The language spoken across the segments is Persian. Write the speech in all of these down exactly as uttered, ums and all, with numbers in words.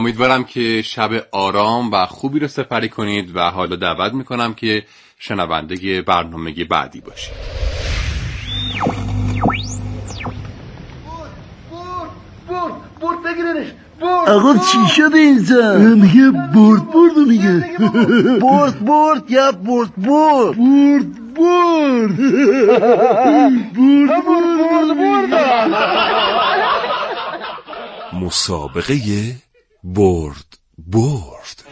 امیدوارم که شب آرام و خوبی رو سپری کنید و حالا دعوت میکنم که شنونده برنامه بعدی باشید. برد برد بگیرنش برد. آقا چی شده اینجا؟ میگه برد برد میگه برد برد یا برد برد برد برد برد برد برد. مسابقه برد برد.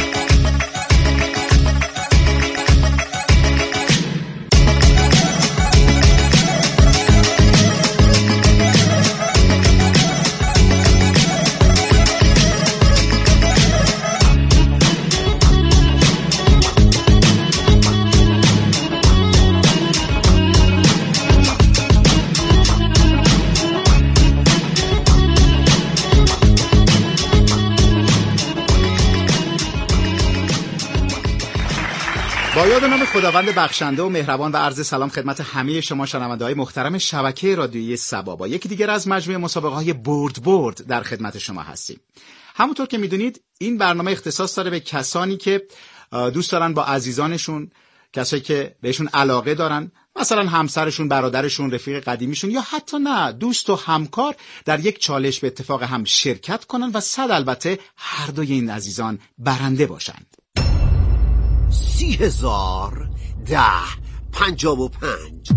با یاد نام خداوند بخشنده و مهربان و عرض سلام خدمت همه شما شنونده‌های محترم شبکه رادیویی سبا. با یکی دیگر از مجموعه مسابقه‌های برد برد در خدمت شما هستیم. همونطور که میدونید این برنامه اختصاص داره به کسانی که دوست دارن با عزیزانشون، کسایی که بهشون علاقه دارن، مثلا همسرشون، برادرشون، رفیق قدیمیشون یا حتی نه دوست و همکار، در یک چالش به اتفاق هم شرکت کنن و صد البته هر دوی این عزیزان برنده باشند. سی هزار ده پنجاب و پنج.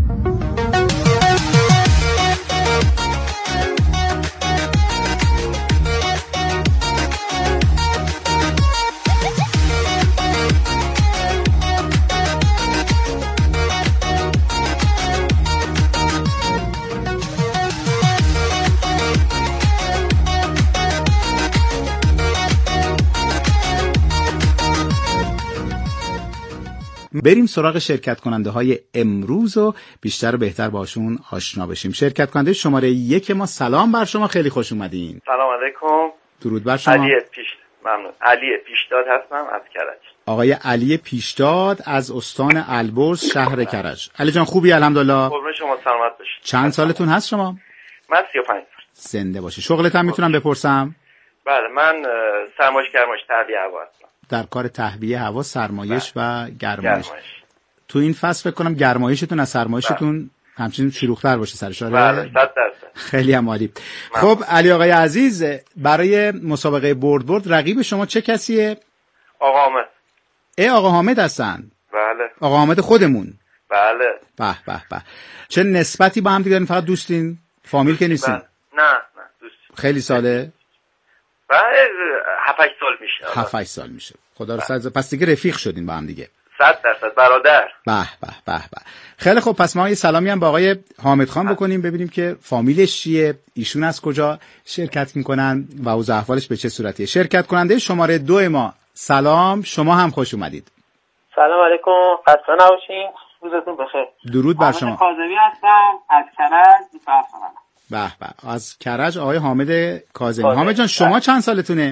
بریم سراغ شرکت کننده های امروز و بیشتر و بهتر باشون آشنا بشیم. شرکت کننده شماره یک ما، سلام بر شما، خیلی خوش اومدین. سلام علیکم. درود بر شما. علی پیش ممنون. علی پیشداد هستم از کرج. آقای علی پیشداد از استان البرز شهر کرج. علی جان خوبی؟ الحمدلله. قربون شما، سلامت باشید. چند سالتون هست شما؟ من سی و پنج سال. زنده باشی. شغلت هم میتونم بپرسم؟ بله، من سرمایش گرمایش تهویه هوا هستم. در کار تهویه هوا، سرمایش و گرمایش. گرمایش. تو این فصل فکر کنم گرمایشتون از سرمایشتون همچنین شلوغ‌تر باشه سرش. آره بله، صد درصد. خیلی هم عالی. خب علی آقای عزیز، برای مسابقه برد برد رقیب شما چه کسیه؟ آقا حامد. ای آقا حامد هستن؟ بله. آقا حامد خودمون؟ بله. به به به. چه نسبتی با هم دیگه دارین؟ فقط دوستین؟ فامیل که نیستین؟ بله. نه نه دوست. خیلی ساله؟ بله، هفت هشت سال میشه. هفت هشت سال میشه. خدا رو سعی. پس دیگه رفیق شدین با هم دیگه. صد درصد برادر. به به به به. خیلی خب، پس ما یه سلامی هم با آقای حامد خان بکنیم، ببینیم که فامیلش چیه، ایشون از کجا شرکت میکنن و اوضاع احوالش به چه صورتیه. شرکت کننده شماره دو ما، سلام، شما هم خوش اومدید. سلام علیکم، خسته نباشین، روزتون بخیر. درود بر شما. حامد کاظمی هستم از کرج، بیست و هفت سالمه. به به، از کرج آقای حامد کاظمی. حامد جان شما چند سالتونه؟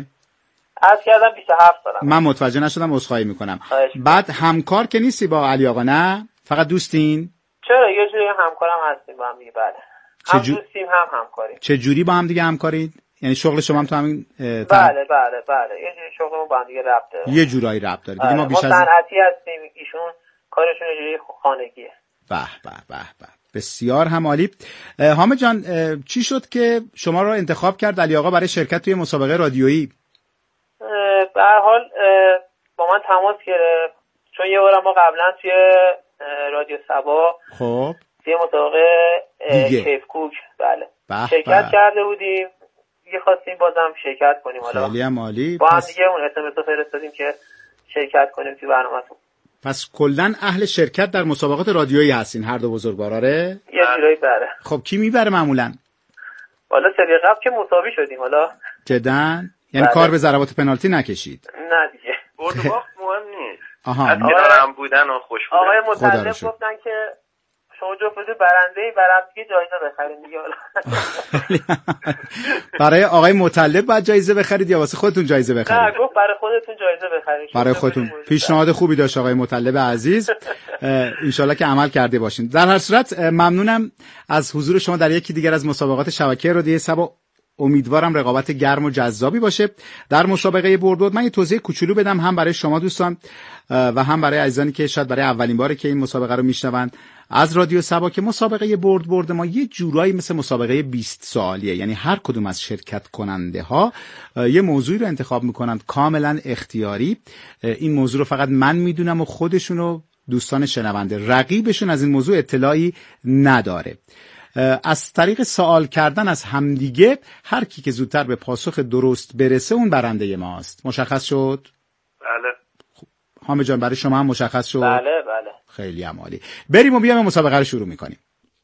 از کردم بیست و هفت سالم. من متوجه نشدم، عذرخواهی میکنم. بعد همکار که نیستی با علی آقا؟ نه فقط دوستین؟ چرا یه جوری همکارم هستیم با هم دیگه. بله، هم جو... دوستیم هم همکاریم. چه جوری با هم دیگه همکارید؟ یعنی شغل شما هم تو همین اه... بله بله بله، یه جوری شغلمون با هم دیگه ربط داره. یه جورایی ربط داره. بله. ما بیش از ما صنعتی هستیم، ایشون کارشون یه جوری خانگیه. به به به به، بسیار هم عالی. حامد جان، چی شد که شما رو انتخاب کرد علی آقا برای شرکت توی مسابقه رادیویی؟ به هر حال با من تماس گرفت، چون یه بار ما قبلا توی رادیو سبا خب توی مسابقه کیف کوک بله بح شرکت بح. کرده بودیم دیگه، خواستیم بازم شرکت کنیم. حالا خیلی هم عالی. با هم پس... دیگه اون اس ام اس رو فرستادیم که شرکت کنیم توی برنامه‌تون. پس کلاً اهل شرکت در مسابقات رادیویی هستین هر دو بزرگواراره؟ یه جورایی بله. خب کی میبره معمولاً؟ حالا سری قبل که مساوی شدیم. حالا جداً؟ یعنی بله. کار به ضربات پنالتی نکشید؟ نه دیگه، برد و باخت مهم نیست. آها. از کنارم بودن و خوش بودن. آقای مطلب گفتن که شما جفتتون برنده برام دیگه جایزه بخرید دیگه. حالا برای آقای مطلب باید جایزه بخرید یا واسه خودتون جایزه بخرید؟ نه، گفت برای خودتون جایزه بخرید. برای خودتون. پیشنهاد خوبی داشت آقای مطلب عزیز. انشالله که عمل کرده باشین. در هر صورت ممنونم از حضور شما در یکی دیگر از مسابقات شبکه رادیویی سبا. امیدوارم رقابت گرم و جذابی باشه در مسابقه برد برد. من یه توضیح کوچولو بدم هم برای شما دوستان و هم برای عزیزانی که شاید برای اولین باره که این مسابقه رو میشنون از رادیو سبا، که مسابقه برد برد ما یه جورایی مثل مسابقه بیست سوالیه. یعنی هر کدوم از شرکت کننده ها یه موضوعی رو انتخاب میکنن کاملا اختیاری. این موضوع رو فقط من میدونم و خودشون و دوستان شنونده. رقیبشون از این موضوع اطلاعی نداره. از طریق سوال کردن از همدیگه هر کی که زودتر به پاسخ درست برسه اون برنده ماست. مشخص شد؟ بله. حامد جان برای شما هم مشخص شد؟ بله بله. خیلی هم عالی. بریم و بیایم مسابقه رو شروع میکنیم.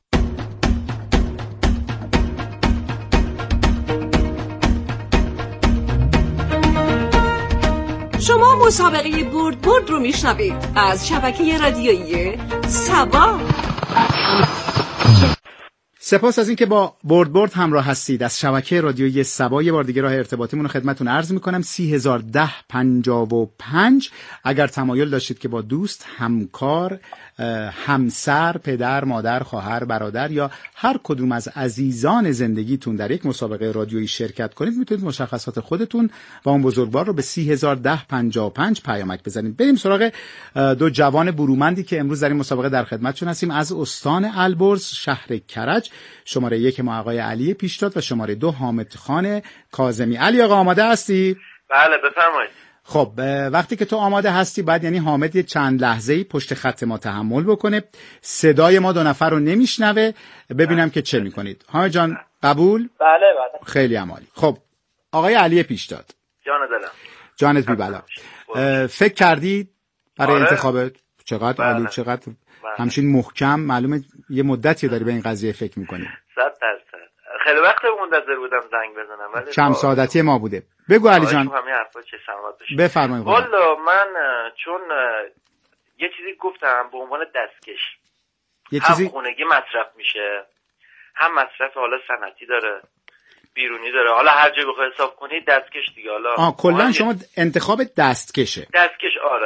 شما مسابقه برد برد رو میشنوید از شبکه رادیویی سبا. سپاس از اینکه با برد برد همراه هستید از شبکه رادیویی سبا. یه بار دیگه راه ارتباطیمون رو خدمتتون عرض میکنم: سی هزار و ده پنجاه و پنج. اگر تمایل داشتید که با دوست، همکار، همسر، پدر، مادر، خواهر، برادر یا هر کدوم از عزیزان زندگیتون در یک مسابقه رادیویی شرکت کنید، میتونید مشخصات خودتون و اون بزرگوار رو به سی هزار و ده پنجاه و پنج پیامک بزنید. بریم سراغ دو جوان برومندی که امروز در این مسابقه در خدمتشون هستیم. از استان البرز شهر کرج، شماره یک ما آقای علی پیشتاد و شماره دو حامد خان کاظمی. علی آقا آماده هستی؟ بله بفرمایید. خب وقتی که تو آماده هستی بعد یعنی حامد یه چند لحظه‌ای پشت خط ما تحمل بکنه، صدای ما دو نفر رو نمیشنوه، ببینم که چه میکنید. حامد جان قبول؟ بله بله. خیلی عالی. خب آقای علی پیشتاد، جان دلم. جانت بی بلا. فکر کردی برای آره. انتخابت؟ چقدر بله. عالی، چقدر بله. همچین محکم. معلومه یه مدتی داری به این قضیه فکر میکنی. صد درصد. خیلی وقت منتظر بودم زنگ بزنم ولی کم سعادتی ما بوده. بگو علی جان. همین حرفا چه سلامت باشی. بفرمایید. والا من چون یه چیزی گفتم به عنوان دستکش، یه هم چیزی خونگی مصرف میشه، هم مصرف حالا صنعتی داره، بیرونی داره. حالا هر جای بخوای حساب کنی دستکش دیگه. حالا آه کلا شما انتخاب دستکشه. دستکش آره.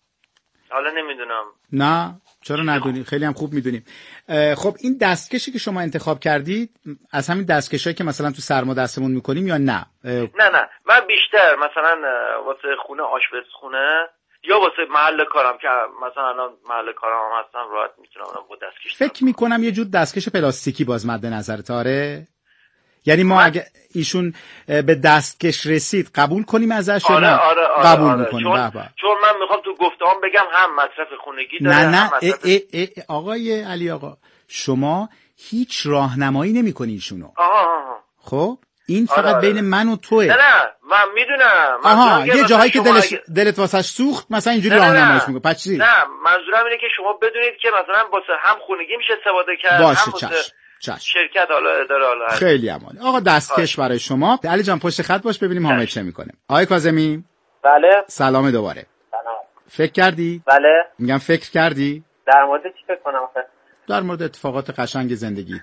حالا نمیدونم. نه چرا ندونی؟ خیلی هم خوب میدونیم. خب این دستکشی که شما انتخاب کردید از همین دستکشایی که مثلا تو سرما دستمون میکنیم یا نه؟ نه نه من بیشتر مثلا واسه خونه آشپزخونه یا واسه محل کارم که مثلا الان محل کارم هم هستم راحت میتونم با دستکش. فکر میکنم یه جور دستکش پلاستیکی باز مد نظرت. آره یعنی ما اگه ایشون به دستکش رسید قبول کنیم ازش یا آره نه؟ آره آره قبول آره. میکنیم. چون, چون من میخوام تو گفتهام بگم هم مصرف خونگی داره نه نه هم ای مصرف... ای ای آقای علی آقا شما هیچ راهنمایی نمیکنی ایشونو. آها. خب این فقط آره آره. بین من و توئه. نه نه من میدونم. آها یه جاهایی که دلش اگه... دلت واسش سوخت مثلا اینجوری نه راهنماییش نه. میگه. پس چی؟ نه منظورم اینه که شما بدونید که مثلا واسه هم خونگی میشه استفاده کرد باشه هم واسه چشم. چشم. شرکت حالا اداره حالا خیلی عالی. آقا دستکش برای شما. علی جان پشت خط باش ببینیم حامد چه میکنه. آقای کاظمی بله. سلام دوباره. سلام. فکر کردی؟ بله. میگم فکر کردی؟ در مورد چی فکر کنم آخه؟ در مورد اتفاقات قشنگ زندگیت.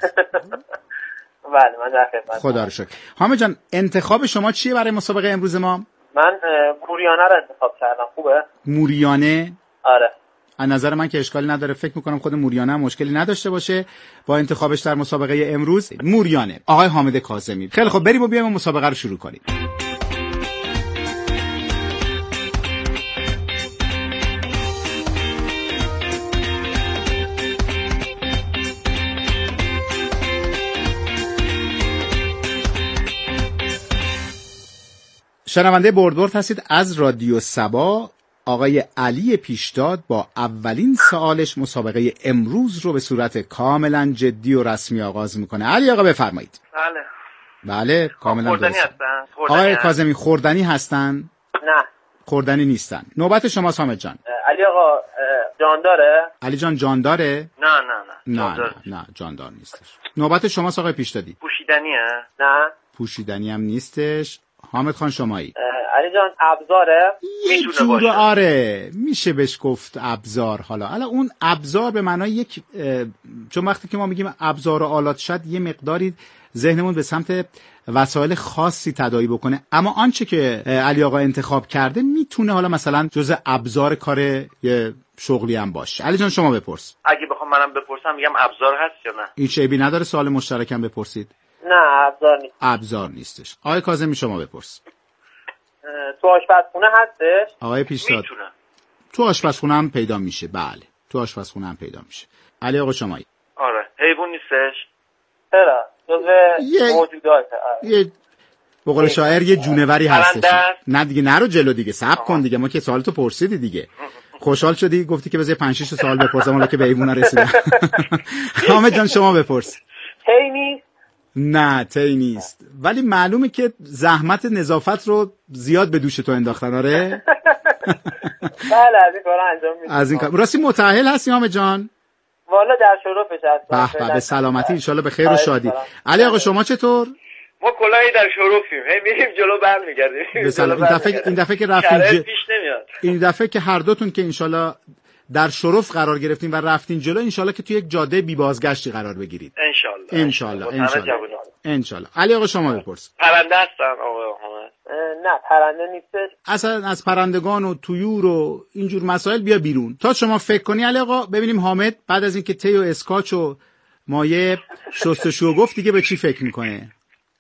بله من در خدمت. خدا رو شکر. حامد جان انتخاب شما چیه برای مسابقه امروز ما؟ من موریانه رو انتخاب کردم. خوبه؟ موریانه؟ آره. از نظر من که اشکالی نداره. فکر میکنم خود موریانه هم مشکلی نداشته باشه با انتخابش در مسابقه امروز. موریانه. آقای حامد کاظمی. خیلی خب بریم و بیایم مسابقه رو شروع کنیم. شنونده برد برد هستید از رادیو سبا. آقای علی پیشداد با اولین سوالش مسابقه امروز رو به صورت کاملا جدی و رسمی آغاز میکنه. علی آقا بفرمایید. بله. بله کاملا خوردنی درست. هستن. خوردنی آقای هست. کاظمی خوردنی هستن؟ نه. خوردنی نیستن. نوبت شما حامد جان. علی آقا جان داره؟ علی جان جان داره؟ نه نه نه. نه نه, نه جاندار نیستش. نوبت شما آقای پیشدادی. پوشیدنیه؟ نه. پوشیدنی هم نیستش. حامد خان شمایی. علی جان ابزاره؟ یه جور آره میشه بهش گفت ابزار. حالا حالا اون ابزار به معنای یک، چون وقتی که ما میگیم ابزار و آلات شاید یه مقداری ذهنمون به سمت وسایل خاصی تداعی بکنه، اما آنچه که علی آقا انتخاب کرده میتونه حالا مثلا جزء ابزار کار یه شغلی هم باشه. علی جان شما بپرس. اگه بخوام منم بپرسم میگم ابزار هست یا نه؟ هیچ عیبی نداره سوال مشترکم بپرسید. نه ابزار نیست. ابزار نیستش. آقای کاظمی شما بپرس. تو آشپزخونه هستش؟ آقای پیشتاد میتونم. تو آشپزخونه هم پیدا میشه. بله تو آشپزخونه هم پیدا میشه. علی آقا شمایی. آره حیوان نیستش؟ چرا؟ جزو موجوداته. یه به قول شاعر یه جونوری هستش. پرنده؟ نه دیگه نرو جلو دیگه، صبر کن دیگه، ما که سوالتو پرسیدی دیگه. خوشحال شدی گفتی که بذار پنج شش سوال بپرسم حالا که به حیونا رسیدم. حامد جان شما بپرس. تی نیست؟ نه تی نیست، ولی معلومه که زحمت نظافت رو زیاد به دوش تو انداختن. آره بله از این کارا انجام میدم. از این کار راستی متأهل هستی حامد جان؟ والا در شرفش هستم. به به به سلامتی ان شاءالله به خیر و شادی. علی آقا شما چطور؟ ما کلاهی در شرفیم، هی میریم جلو برمیگردیم. به سلام. این دفعه این دفعه که رفتین ج... پیش نمیاد. این دفعه که هر دوتون که انشالله در شرف قرار گرفتین و رفتین جلو، انشالله که تو یک جاده بی بازگشتی قرار بگیرید. انشالله انشالله انشالله انشالله. علی آقا شما بپرس. پرنده هستن آقا حامد؟ نه پرنده نیستش. اصلا از پرندگان و طیور و اینجور مسائل بیا بیرون تا شما فکر کنی. علی آقا ببینیم حامد بعد از اینکه تی و اسکاچ و مایه شستشو گفت دیگه به چی فکر میکنه؟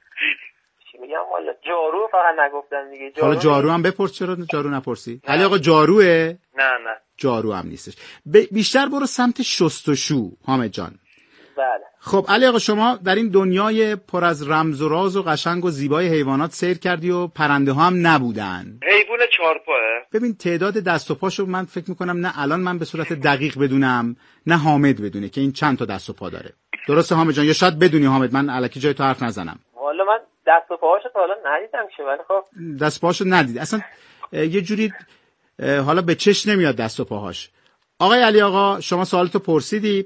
چی میگم والا جارو فقط نگفتم دیگه. حالا جارو هم بپرس، چرا جارو نپرسی؟ علی آقا جاروه؟ نه نه جارو هم نیستش. ب... بیشتر برو سمت شستشو حامد جان. بله. خب علی آقا شما در این دنیای پر از رمز و راز و قشنگ و زیبای حیوانات سیر کردی و پرنده ها هم نبودن. حیوان چهارپاه. ببین تعداد دست و پاشو من فکر میکنم نه الان من به صورت دقیق بدونم نه حامد بدونه که این چند تا دست و پا داره. درسته حامد جان؟ یا شاید بدونی حامد، من الکی جای تو حرف نزنم. والا من دست و پاهاشو تا حالا ندیدم که، ولی خب دست و پاهاشو ندید اصلا. یه جوری حالا به چش نمیاد دست و پاهاش. آقای علی آقا شما سوالتو پرسیدی،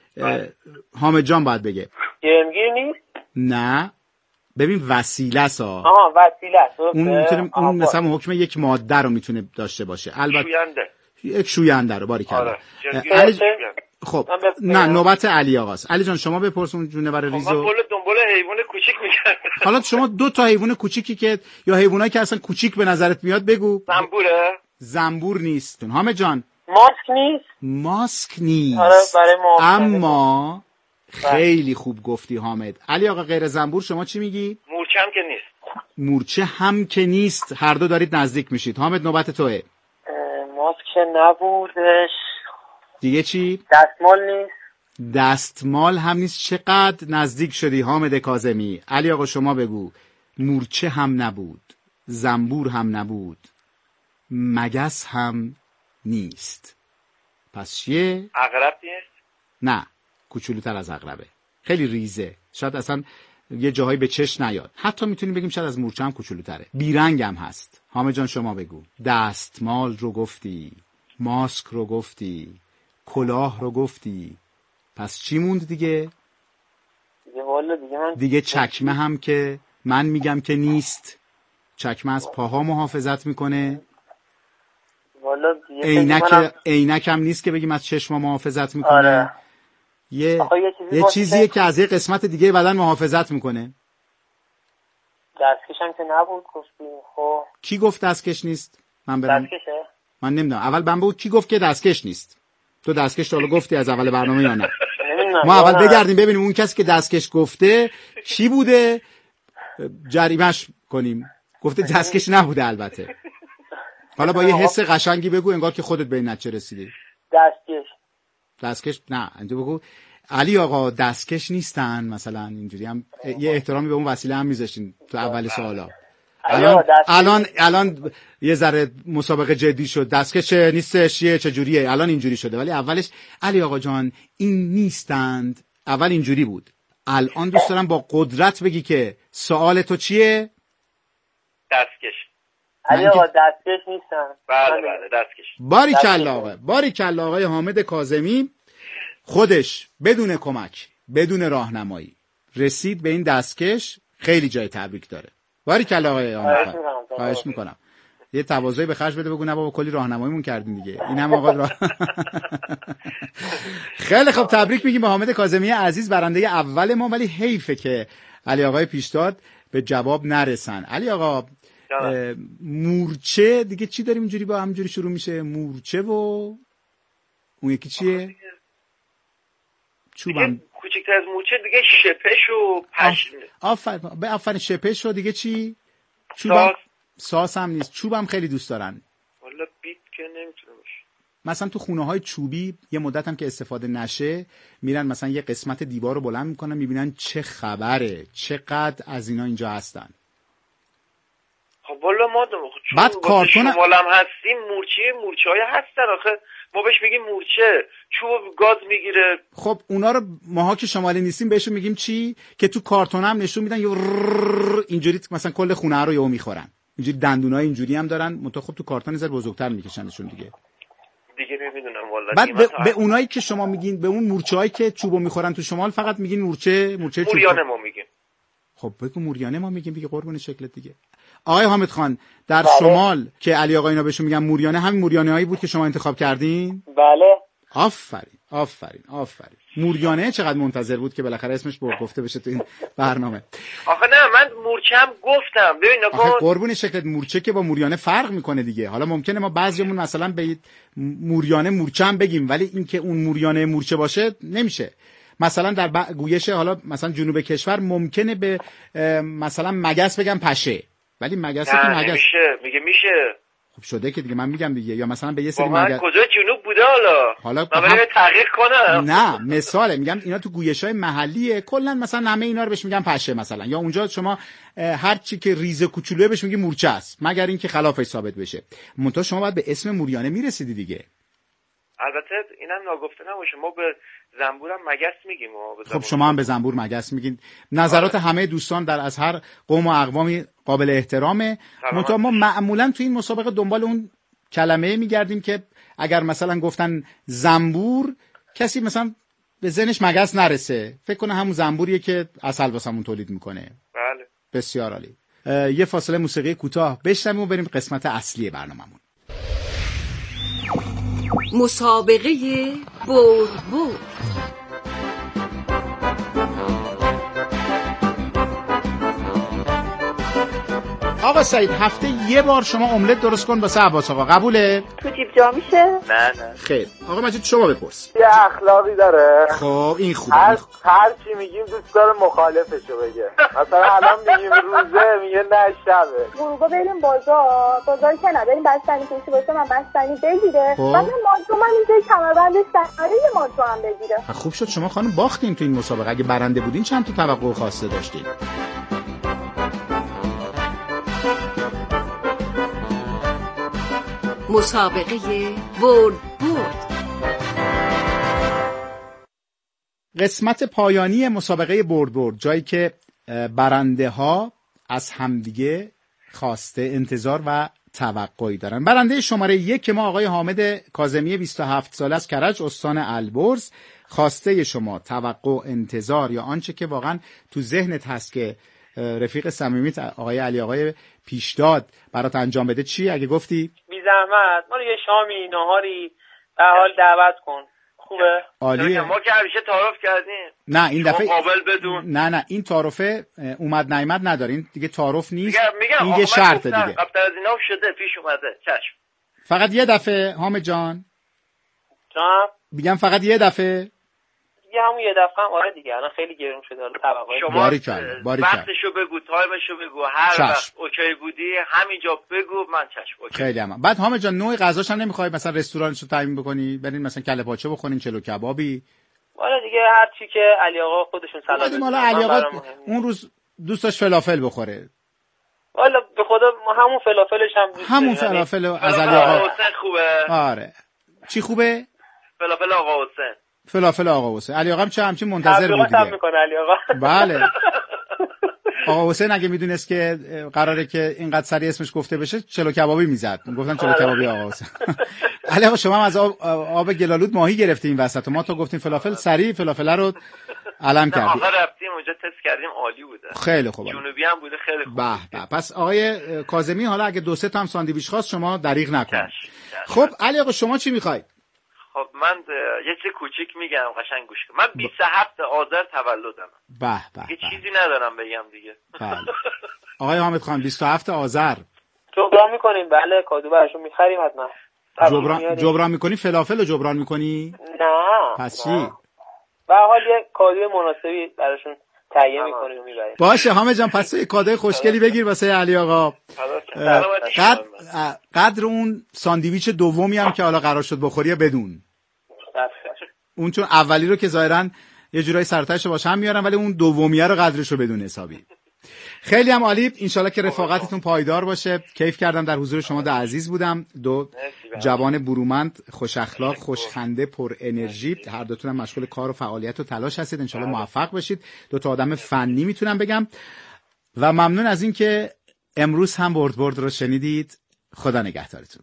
حامد جان باید بگه. گرمگیر نیست؟ نه ببین وسیله سا. آها وسیله است. اون میتونه اون مثلا حکم یک ماده رو میتونه داشته باشه. البته شوینده. یک شوینده رو باری کرده. آره. علی... خب نه نوبت علی آقاست. علی جان شما بپرس اون جونور ریزو. من کل دنبال حیوان کوچیک میگردم. حالا شما دو تا حیوان کوچیکی که یا حیوانایی که اصلا کوچیک به نظرت میاد بگو. زنبوره؟ زنبور نیست. حامد جان ماسک نیست؟ ماسک نیست. آره برای ما. اما خیلی خوب گفتی حامد. علی آقا غیر زنبور شما چی میگی؟ مورچه هم که نیست. مورچه هم که نیست. هر دو دارید نزدیک میشید. حامد نوبت توئه. ماسک نبودش. دیگه چی؟ دستمال نیست. دستمال هم نیست. چقدر نزدیک شدی حامد کاظمی. علی آقا شما بگو. مورچه هم نبود، زنبور هم نبود، مگس هم نیست. پس چیه؟ عقرب نیست؟ نه کوچولوتر از عقربه، خیلی ریزه، شاید اصلا یه جاهایی به چش نیاد. حتی میتونیم بگیم شاید از مورچه هم کوچولوتره. بیرنگ هم هست. حامد جان شما بگو. دستمال رو گفتی، ماسک رو گفتی، کلاه رو گفتی، پس چی موند دیگه؟ دیگه والا دیگه من دیگه چکمه هم که من میگم که نیست. چکمه از پاها محافظت میکنه. والا دیگه عینک منم... عینک هم نیست که بگیم از چشم محافظت میکنه. آره. یه یه چیزی یه چیزیه که از یه قسمت دیگه بدن محافظت میکنه. دستکش هم که نبود گفتی. خب کی گفت دستکش نیست؟ من برم دستکشه؟ من نمیدونم. اول من بود کی گفت که دستکش نیست؟ تو دستکش تا حالا گفتی از اول برنامه یا نه؟ ما اول بگردیم ببینیم اون کسی که دستکش گفته کی بوده، جریمش کنیم. گفته دستکش نبوده البته. حالا با یه حس قشنگی بگو انگار که خودت به این نتیجه رسیدی. دستکش. دستکش نه، اینجا بگو علی آقا دستکش نیستن مثلا. اینجوری هم یه احترامی به اون وسیله هم میذاشتین تو اول سوالا. الان الان الان یه ذره مسابقه جدی شد. دستکش نیستش یه چه جوریه الان اینجوری شده، ولی اولش علی آقا جان این نیستند. اول اینجوری بود. الان دوست دارم با قدرت بگی که سوال تو چیه؟ دستکش. علی آقا دستکش نیستن. بله بله دستکش. باریکلا آقا، باریکلا آقای حامد کاظمی خودش بدون کمک بدون راهنمایی رسید به این دستکش. خیلی جای تبریک داره. باریکلا آقای حامد. خواهش میکنم یه تواضعی به خرج بده، بگو نه بابا کلی راهنماییمون کردین دیگه. اینم آقا راه... خیلی خب تبریک میگیم به حامد کاظمی عزیز برنده اول ما، ولی حیفه که علی آقای پیشداد به جواب نرسن. علی آقا مورچه دیگه چی داریم اینجوری با همجوری شروع میشه؟ مورچه و اون یکی چیه؟ چوبم کوچکتر از مورچه دیگه شپش و پش. آفرین به آفرین شپش و دیگه چی؟ چوبم ساس. ساس هم نیست. چوبم خیلی دوست دارن. والا بیت که نمیتونه باشه. مثلا تو خونه های چوبی یه مدت هم که استفاده نشه میرن مثلا یه قسمت دیوار رو بلند میکنن میبینن چه خبره، چقدر از اینا اینجا هستن. خب والا ما بعد کارتون شمالم هستیم مورچه مورچه های هستن آخه ما بهش میگیم مورچه، چوب گاز میگیره. خب اونا رو ماها که شمالی نیستیم بهشون میگیم چی؟ که تو کارتون هم نشون میدن یه اینجوری مثلا کل خونه رو یهو میخورن. اینجوری دندونای اینجوری هم دارن، منتها خب تو کارتون زر بزرگتر میکشنشون دیگه. دیگه نمیدونم والا. بعد به, به اونایی که شما میگین، به اون مورچه‌هایی که چوبو میخورن تو شمال فقط میگین مورچه مورچه چوب. موریانه ما میگیم. خب بگو موریانه ما میگیم دیگه قربون شکلت دیگه. آقای حامد خان در بله. شمال که علی آقا اینا بهشون میگن موریانه، همین موریانه هایی بود که شما انتخاب کردین؟ بله. آفرین آفرین آفرین. موریانه چقدر منتظر بود که بالاخره اسمش بر گفته بشه تو این برنامه. آخه نه من مورچه هم گفتم. ببین آخه قربون شکلت مورچه که با موریانه فرق میکنه دیگه. حالا ممکنه ما بعضیمون مثلا به موریانه مورچه هم بگیم، ولی اینکه اون موریانه مورچه باشه نمیشه. مثلا در ب... گویش حالا مثلا جنوب کشور ممکنه به مثلا مگس بگم پشه، ولی مگس که مگس نمیشه. میگه میشه. خب شده که دیگه من میگم دیگه. یا مثلا به یه سری مگس کجا جنوب بوده حالا حالا من برای تحقیق کنم. نه مثاله میگم اینا تو گویشای محلیه، کلا مثلا همه اینا رو بهش میگن پشه مثلا. یا اونجا شما هر چی که ریزه کوچولوه بهش میگی مورچه است، مگر اینکه خلافش ثابت بشه. منتها شما باید به اسم موریانه میرسیدی دیگه. البته اینم ناگفته نباشه ما به زنبورم مگس میگیم. خب شما هم به زنبور مگس میگین. نظرات آره. همه دوستان در از هر قوم و اقوامی قابل احترامه. منتها ما معمولا تو این مسابقه دنبال اون کلمه میگردیم که اگر مثلا گفتن زنبور کسی مثلا به ذهنش مگس نرسه، فکر کنه همون زنبوریه که عسل واسمون تولید میکنه. بله بسیار عالی. یه فاصله موسیقی کوتاه بشنویم و بریم قسمت اصلی برنامه‌مون. مسابقه برد برد. آقا سعید هفته یه بار شما املت درست کن واسه عباس آقا، قبوله؟ تو جیب جا میشه؟ نه نه خیر. آقا مجید شما بپرس. یه اخلاقی داره. خب این خوبه. هر هر چی میگیم دوست داره مخالفشو بگه. مثلا الان میگیم روزه میگه نه شبه. گروگا بریم بازار، بازار که نه بریم بستنی کشی باشه من بستنی بگیره. خب. بعد مانتو من اینجای کمربندش سفری یه مانتو هم بگیره. خوب شد شما خانم باختین تو این مسابقه. اگه برنده بودین چند تا توقع خواسته داشتین؟ مسابقه برد برد. قسمت پایانی مسابقه برد برد، جایی که برنده ها از همدیگه خواسته انتظار و توقعی دارن. برنده شماره یک ما آقای حامد کاظمی بیست و هفت ساله از کرج استان البرز. خواسته شما، توقع، انتظار یا آنچه که واقعا تو ذهنت هست که رفیق صمیمیت آقای علی آقای پیشداد برات انجام بده چی؟ اگه گفتی بی زحمت ما رو یه شامی ناهاری به حال دعوت کن. خوبه؟ عالیه. ما که همیشه تعارف کردیم. نه این دفعه قابل بدون. نه نه این تعارفه اومد نیامد ندارین دیگه، تعارف نیست. میگم این یه شرط دیگه. قبل از اینا شده پیش اومده. چشم. فقط یه دفعه حامد جان. جان؟ میگم فقط یه دفعه. دیگه همون یه دفعه هم آره دیگه الان خیلی گرون شده الان توقعات. شما باریکلا باریکلا. وقتشو بگو، تایمشو بگو، هر چشم. وقت اوکی بودی همینجا بگو من چشم اوکی. خیلی هم. بعد حامد جان نوع غذاش هم نمیخوای مثلا رستورانشو تعیین بکنی، برین مثلا کله پاچه بخورین، چلو کبابی؟ والا دیگه هر چی که علی آقا خودشون سلام بدیم. حالا علی آقا اون روز دوست داشت فلافل بخوره. والا به خدا همون فلافلش هم دوست همون فلافل از علی آقا حسین خوبه. آره. چی خوبه؟ فلافل آقا حسین. فلافل آقا حسین. علی آقا هم چه همچین منتظر بود دیگه. میکنه علی آقا. بله. آقا حسین اگه میدونست که قراره که اینقدر سریع اسمش گفته بشه چلو کبابی میزد. گفتن چلو کبابی آقا حسین. علی آقا شما هم از آب, آب گلالود ماهی گرفتین وسط و ما تا گفتیم فلافل، سریع فلافل رو علم کردیم. آخه رفتیم اونجا تست کردیم عالی بوده. خیلی خوبه. جنوبی هم بوده خیلی خوب. به به. پس آقای کاظمی حالا اگه دو سه تا هم ساندویچ خواست شما دریغ نکنید. خب علی آقا شما چی میخواید؟ خب من یه چیز کوچیک میگم قشنگ گوش کن. من بیست و هفت آذر تولدم. به به. یه چیزی ندارم بگم دیگه. بله. آقای حامد خان بیست و هفت آذر جبران میکنیم. بله کادو براشون میخریم حتما. جبران جبران میکنی؟ فلافل رو جبران میکنی؟ نه. پس چی؟ به هر حال یه کادوی مناسبی براشون تهیه می‌کنیم و میبریم. باشه حامد جان، پس یه کادوی خوشگلی بگیر واسه علی آقا. قدر قدر اون ساندویچ دومی هم که حالا قرار شد بخوری یا بدون؟ اون چون اولی رو که ظاهراً یه جورایی سرتاشو باشه هم میارن، ولی اون دومیه رو قدرشو بدون حسابی. خیلی هم عالی، انشالله که رفاقتتون پایدار باشه. کیف کردم در حضور شما دو عزیز بودم، دو جوان برومند، خوش اخلاق، خوش خنده، پر انرژی. هر دوتون هم مشغول کار و فعالیت و تلاش هستید، انشالله موفق باشید. دو تا آدم فنی میتونم بگم و ممنون از این که امروز هم برد برد رو شنیدید. خدا نگهدارتون.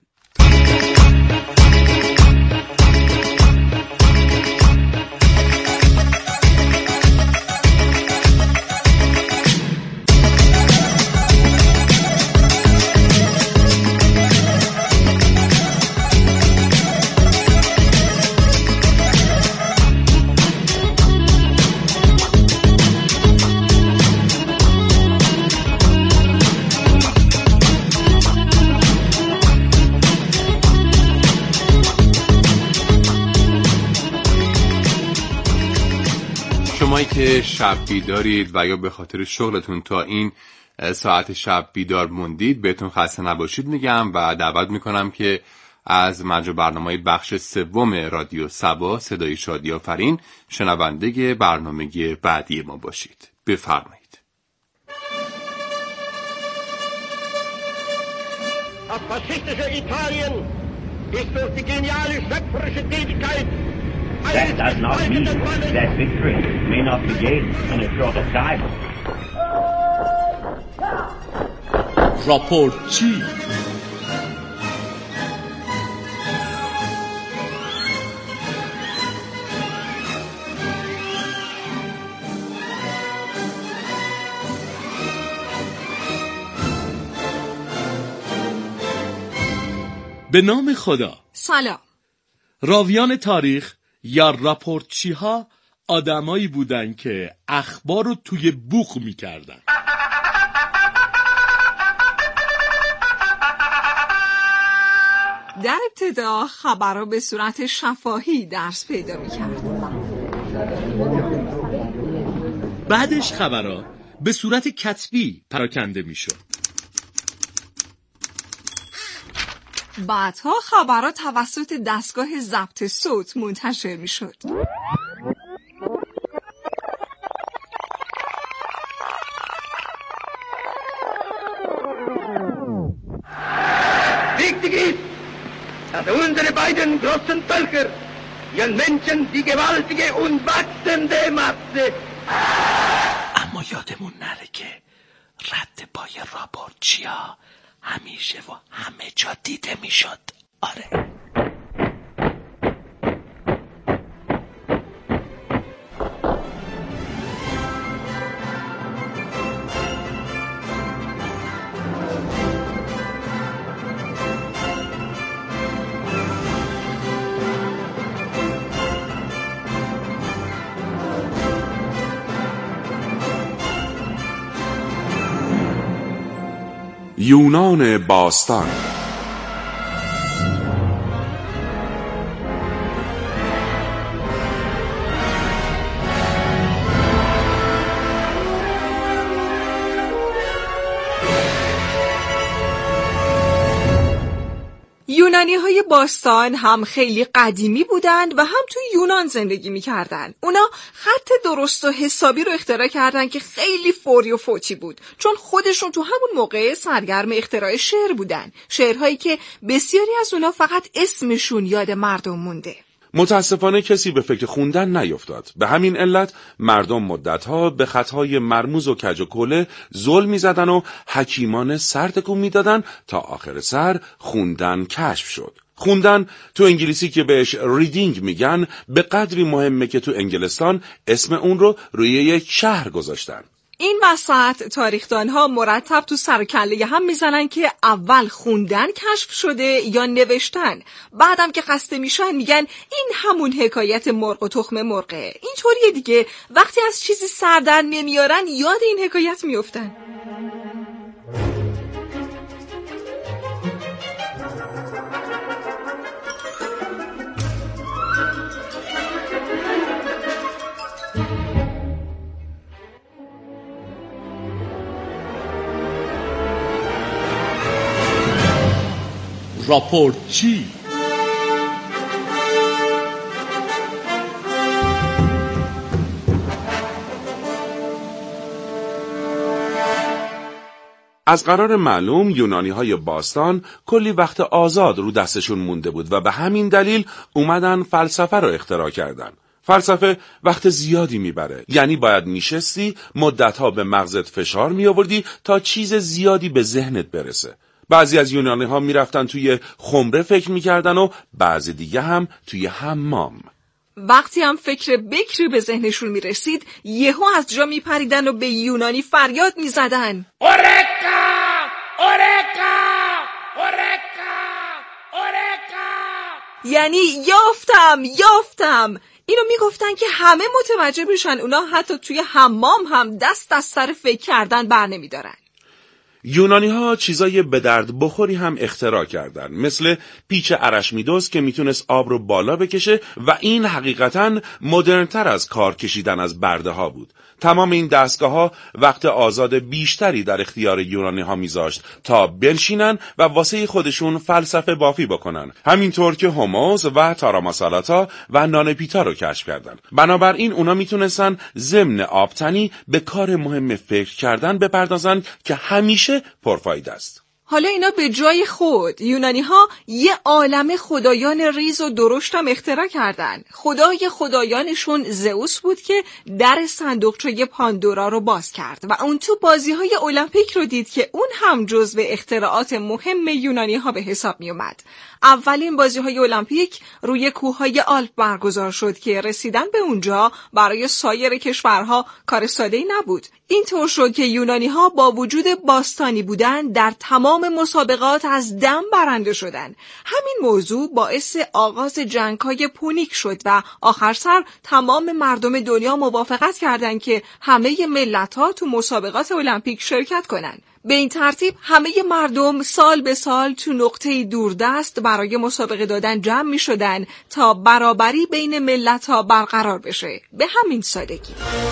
شمایی که شب بیدارید و یا به خاطر شغلتون تا این ساعت شب بیدار موندید، بهتون خسته نباشید میگم و دعوت میکنم که از مجموع برنامه‌های بخش سوم رادیو سبا صدای شادی آفرین شنونده برنامه بعدی ما باشید. بفرمایید. Das faschistische Italien ist durch die geniale schöpferische Tätigkeit That does not mean that victory may not be gained in a short of time. راپورچی به نام خدا. سلام. راویان تاریخ یا راپورچی ها آدمایی بودن که اخبار رو توی بوق میکردن. در ابتدا خبرها به صورت شفاهی درس پیدا میکرد. بعدش خبرها به صورت کتبی پراکنده میشد. بعدها خبرها توسط دستگاه ضبط صوت منتشر میشد. Wichtig ist, dass unsere beiden großen Völker ihren Menschen die gewaltige und wachsende Masse. اما یادمون نره که رد پای راپورچیا همیشه و همه جا دیده میشد. آره. یونان باستان. یونانی های باستان هم خیلی قدیمی بودند و هم توی یونان زندگی می کردن. اونا خط درست و حسابی رو اختراع کردن که خیلی فوری و فوتی بود، چون خودشون تو همون موقع سرگرم اختراع شعر بودن، شعرهایی که بسیاری از اونا فقط اسمشون یاد مردم مونده. متاسفانه کسی به فکر خوندن نیفتاد. به همین علت مردم مدتها به خطهای مرموز و کج و کوله ظلم می‌زدن و حکیمان سر تکون می‌دادن تا آخر سر خوندن کشف شد. خوندن تو انگلیسی که بهش ریدینگ میگن به قدری مهمه که تو انگلستان اسم اون رو روی یک شهر گذاشتن. این وسط تاریخدانها مرتب تو سر و کله هم میزنن که اول خوندن کشف شده یا نوشتن. بعدم که خسته میشن میگن این همون حکایت مرغ و تخم مرغه. اینطوریه دیگه، وقتی از چیزی سر در نمیارن یاد این حکایت میافتن. راپورچی. از قرار معلوم یونانی‌های باستان کلی وقت آزاد رو دستشون مونده بود و به همین دلیل اومدن فلسفه رو اختراع کردن. فلسفه وقت زیادی میبره، یعنی باید میشستی مدتها به مغزت فشار میآوردی تا چیز زیادی به ذهنت برسه. بعضی از یونانی‌ها میرفتن توی خمره فکر میکردن و بعضی دیگه هم توی حمام. وقتی هم فکر بکری به ذهنشون میرسید یهو از جا میپریدن و به یونانی فریاد میزدن اورکا اورکا اورکا اورکا، یعنی یافتم یافتم. اینو میگفتن که همه متوجه بشن اونا حتی توی حمام هم دست از سر فکر کردن بر نمیدارن. یونانی ها چیزای به درد بخوری هم اختراع کردن، مثل پیچ ارشمیدس که میتونست آب رو بالا بکشه و این حقیقتاً مدرنتر از کار کشیدن از برده ها بود. تمام این دستگاه ها وقت آزاد بیشتری در اختیار یونانی ها میذاشت تا بنشینن و واسه خودشون فلسفه بافی بکنن. همینطور که هوموس و تاراماسالاتا و نان پیتا رو کشف کردن. بنابراین اونا میتونستن ضمن آبتنی به کار مهم فکر کردن بپردازن که همیشه پرفایده است. حالا اینا به جای خود یونانی ها یه عالم خدایان ریز و درشت هم اختراع کردن. خدای خدایانشون زئوس بود که در صندوقچه پاندورا رو باز کرد و اون تو بازی های المپیک رو دید که اون هم جزو اختراعات مهم یونانی ها به حساب می اومد. اولین بازی های المپیک روی کوههای آلپ برگزار شد که رسیدن به اونجا برای سایر کشورها کار ساده‌ای نبود. اینطور شد که یونانی ها با وجود باستانی بودن در تمام مسابقات از دم برنده شدن. همین موضوع باعث آغاز جنگ‌های پونیک شد و آخر سر تمام مردم دنیا موافقت کردند که همه ملت‌ها تو مسابقات المپیک شرکت کنند. به این ترتیب همه مردم سال به سال تو نقطه دوردست برای مسابقه دادن جمع می شدن تا برابری بین ملت‌ها برقرار بشه. به همین سادگی.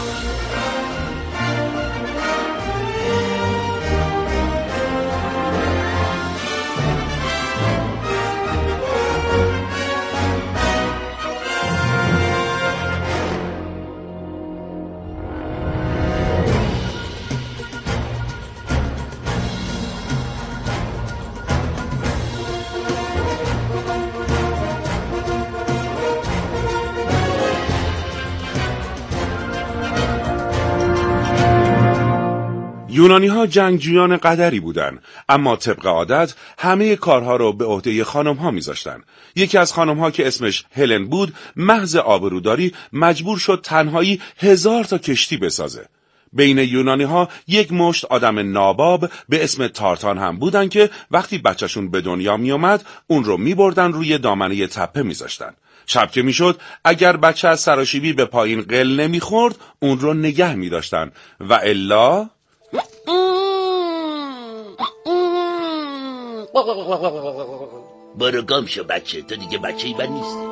یونانی ها جنگجویان قدری بودن، اما طبق عادت همه کارها رو به عهده خانم ها میذاشتن. یکی از خانم ها که اسمش هلن بود محض آبروداری مجبور شد تنهایی هزار تا کشتی بسازه. بین یونانی ها یک مشت آدم ناباب به اسم تارتان هم بودن که وقتی بچهشون به دنیا می اومد اون رو می بردن روی دامنه تپه می زاشتن. شب که می شد اگر بچه از سراشیبی به پایین قل نمی خورد اون رو نگه می داشتن و الا برو گم شو بچه، تو دیگه بچه‌ای بر نیستی.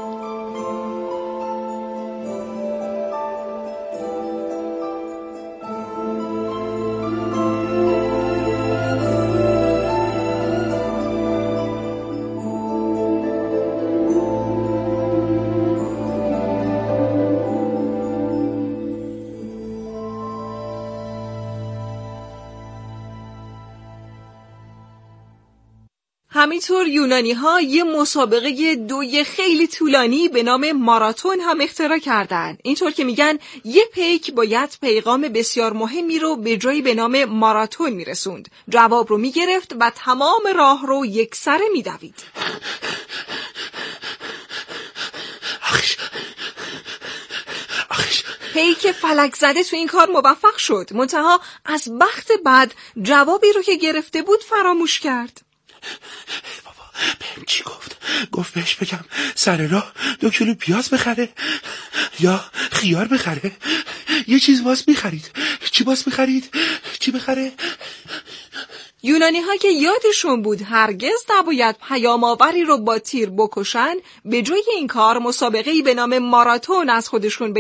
همینطور یونانی ها یه مسابقه دوی خیلی طولانی به نام ماراتون هم اختراع کردن. اینطور که میگن یه پیک باید پیغام بسیار مهمی رو به جایی به نام ماراتون میرسوند. جواب رو میگرفت و تمام راه رو یک سره میدوید. پیک فلک زده تو این کار موفق شد، منتها از بخت بعد جوابی رو که گرفته بود فراموش کرد. بابا بهم چی گفت؟ گفت بهش بگم سر راه دو کیلو پیاز بخره یا خیار بخره. یه چیز باز میخرید. چی باز میخرید؟ چی بخره؟ یونانی ها که یادشون بود هرگز نباید پیام آوری رو با تیر بکشن، به جای این کار مسابقه‌ای به نام ماراتون از خودشون